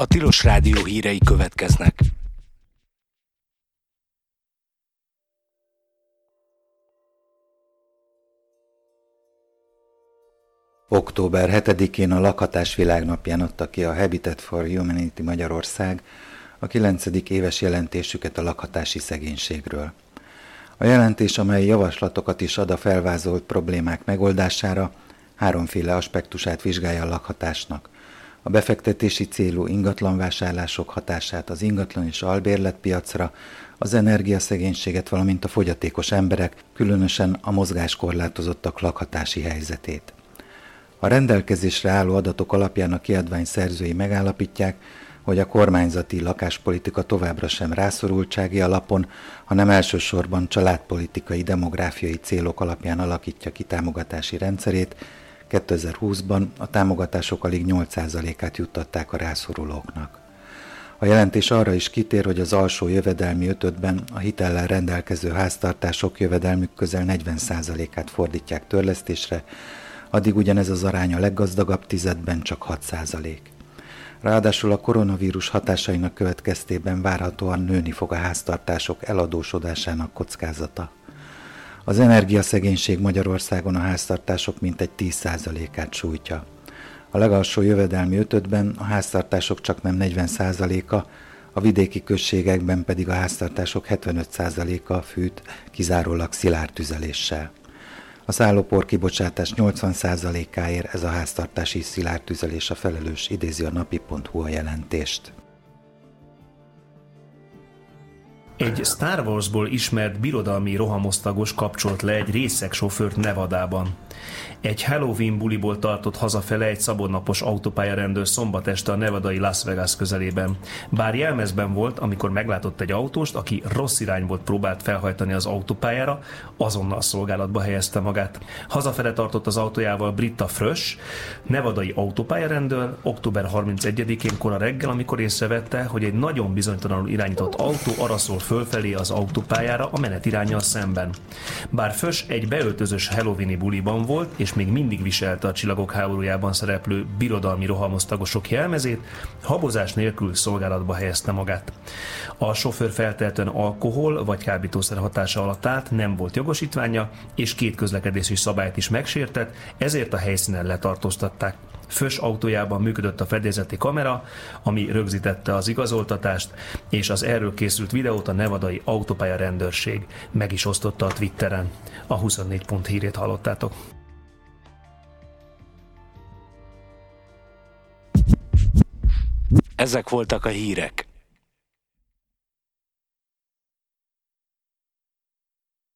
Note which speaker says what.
Speaker 1: A Tilos Rádió hírei következnek.
Speaker 2: Október 7-én a Lakhatás Világnapján adta ki a Habitat for Humanity Magyarország a 9. éves jelentésüket a lakhatási szegénységről. A jelentés, amely javaslatokat is ad a felvázolt problémák megoldására, háromféle aspektusát vizsgálja a lakhatásnak: a befektetési célú ingatlanvásárlások hatását az ingatlan és albérletpiacra, az energiaszegénységet, valamint a fogyatékos emberek, különösen a mozgáskorlátozottak lakhatási helyzetét. A rendelkezésre álló adatok alapján a kiadvány szerzői megállapítják, hogy a kormányzati lakáspolitika továbbra sem rászorultsági alapon, hanem elsősorban családpolitikai, demográfiai célok alapján alakítja ki támogatási rendszerét. 2020-ban a támogatások alig 8%-át juttatták a rászorulóknak. A jelentés arra is kitér, hogy az alsó jövedelmi ötödben a hitellel rendelkező háztartások jövedelmük közel 40%-át fordítják törlesztésre, addig ugyanez az arány a leggazdagabb tizedben csak 6%. Ráadásul a koronavírus hatásainak következtében várhatóan nőni fog a háztartások eladósodásának kockázata. Az energiaszegénység Magyarországon a háztartások mintegy 10%-át sújtja. A legalsó jövedelmi ötödben a háztartások csaknem 40%-a, a vidéki községekben pedig a háztartások 75%-a fűt kizárólag szilárd tüzeléssel. A szállópor kibocsátás 80%-áért ez a háztartási szilárd tüzelés a felelős, idézi a napi.hu a jelentést.
Speaker 3: Egy Star Warsból ismert birodalmi rohamosztagos kapcsolt le egy részegsofőrt Nevadában. Egy Halloween buliból tartott hazafele egy szabadnapos autópályarendőr szombat este a nevadai Las Vegas közelében. Bár jelmezben volt, amikor meglátott egy autóst, aki rossz irányból próbált felhajtani az autópályára, azonnal szolgálatba helyezte magát. Hazafele tartott az autójával Britta Frösch, nevadai autópályarendőr, október 31-én kora reggel, amikor észrevette, hogy egy nagyon bizonytalanul irányított autó araszol fölfelé az autópályára a menetiránnyal szemben. Bár Frösch egy beöltözős halloweeni buliban volt, és még mindig viselte a Csillagok háborújában szereplő birodalmi rohamosztagosok jelmezét, habozás nélkül szolgálatba helyezte magát. A sofőr feltehetően alkohol vagy kábítószer hatása alatt állt, nem volt jogosítványa, és 2 közlekedési szabályt is megsértett, ezért a helyszínen letartóztatták. Frösch autójában működött a fedélzeti kamera, ami rögzítette az igazoltatást, és az erről készült videót a nevadai autópálya rendőrség meg is osztotta a Twitteren. A 24 pont hírét hallottátok.
Speaker 1: Ezek voltak a hírek.